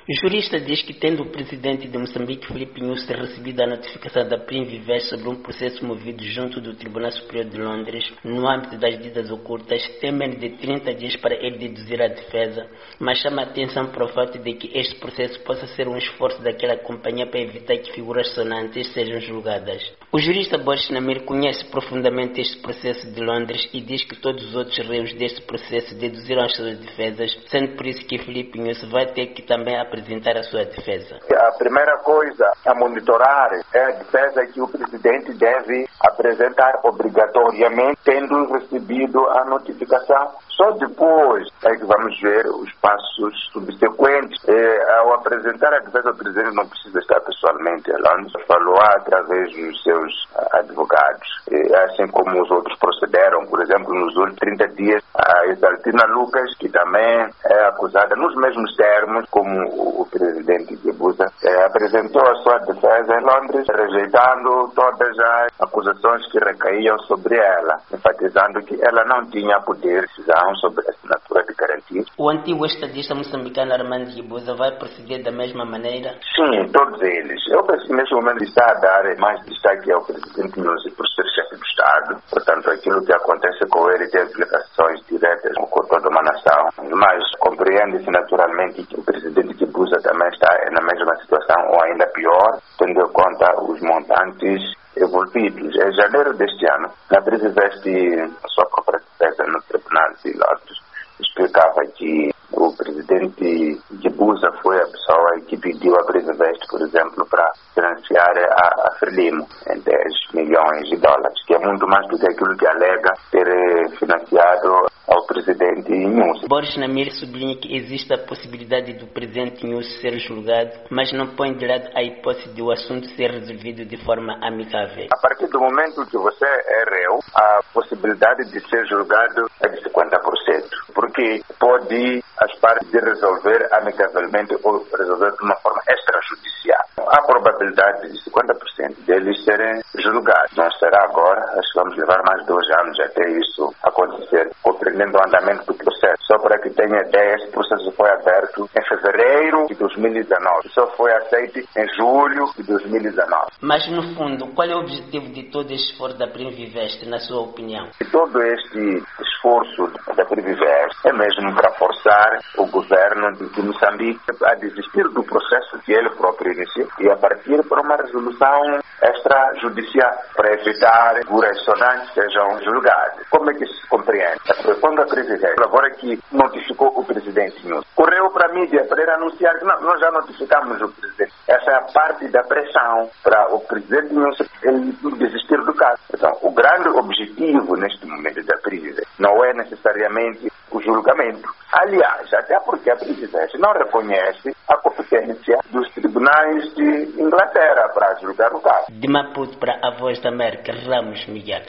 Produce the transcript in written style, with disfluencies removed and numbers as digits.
O jurista diz que, tendo o presidente de Moçambique, Filipe Nyusi, recebido a notificação da PRIM-Vivest sobre um processo movido junto do Tribunal Superior de Londres, no âmbito das dívidas ocultas, tem menos de 30 dias para ele deduzir a defesa, mas chama a atenção para o fato de que este processo possa ser um esforço daquela companhia para evitar que figuras sonantes sejam julgadas. O jurista Boris Namir conhece profundamente este processo de Londres e diz que todos os outros réus deste processo deduziram as suas defesas, sendo por isso que Filipe Nyusi vai ter que também apresentar a sua defesa. A primeira coisa a monitorar é a defesa que o presidente deve apresentar obrigatoriamente, tendo recebido a notificação. Só depois é que vamos ver os passos subsequentes. Ao apresentar a defesa, o presidente não precisa estar pessoalmente lá, falou através dos seus advogados. Assim como os outros procederam, por exemplo, nos últimos 30 dias, a Exaltina Lucas, que também é acusada nos mesmos termos como o presidente Guebuza, apresentou a sua defesa em Londres, rejeitando todas as acusações que recaíam sobre ela, enfatizando que ela não tinha poder de decisão sobre a assinatura de garantia. O antigo estadista moçambicano Armando Guebuza vai proceder da mesma maneira? Sim, todos eles. Eu penso que neste momento está a dar mais destaque ao presidente Nyusi por ser chefe do Estado. Portanto, aquilo que acontece com ele tem implicações diretas com toda uma nação. Mas compreende-se naturalmente que o presidente Guebuza também está na mesma situação, ou ainda pior, tendo em conta os montantes envolvidos. Em janeiro deste ano, a PRIM-Vivest, a sua própria defesa no Tribunal de Londres, explicava que o presidente Guebuza foi a pessoa que pediu a PRIM-Vest, por exemplo, para financiar a Frelimo em 10 milhões de dólares, que é muito mais do que aquilo que alega ter financiado ao presidente Nyusi. Boris Namir sublinha que existe a possibilidade do presidente Nyusi ser julgado, mas não põe de lado a hipótese de o assunto ser resolvido de forma amigável. A partir do momento que você é réu, a possibilidade de ser julgado é de 50%, porque pode as partes de resolver amigavelmente ou resolver de uma forma extrajudicial. Há probabilidade de 50% deles serem julgados. Não será agora, acho que vamos levar mais 2 anos até isso acontecer, compreendendo o andamento do processo. Só para que tenha ideia, esse processo foi aberto em fevereiro de 2019, só foi aceito em julho de 2019. Mas, no fundo, qual é o objetivo de todo este esforço da PRIM-Vivest, na sua opinião? E todo este esforço da PRIM-Vivest é mesmo para forçar o governo de Moçambique a desistir do processo que ele próprio iniciou e a partir para uma resolução extrajudicial para evitar que figuras sonantes sejam julgadas. Como é que isso se compreende? Quando a PRIM-Vivest, agora que notificou o presidente Nyusi, correu para a mídia para ele anunciar que não, nós já notificamos o presidente. Essa é a parte da pressão para o presidente Nyusi desistir do caso. Então, o grande objetivo neste momento da PRIM-Vivest não é necessariamente o julgamento. Aliás, até porque a PRIM-Vivest não reconhece a competência dos tribunais de Inglaterra para julgar o caso. De Maputo para a Voz da América, Ramos Miguel.